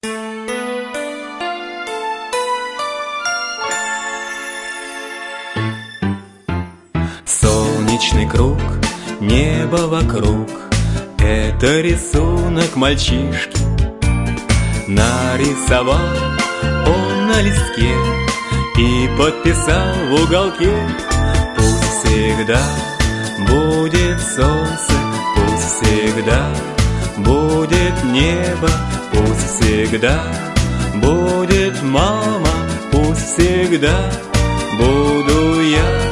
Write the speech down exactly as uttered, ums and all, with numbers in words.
Солнечный круг, небо вокруг — это рисунок мальчишки. Нарисовал он на листке и подписал в уголке: пусть всегда будет солнце, пусть всегда будет небо, пусть всегда будет мама, пусть всегда буду я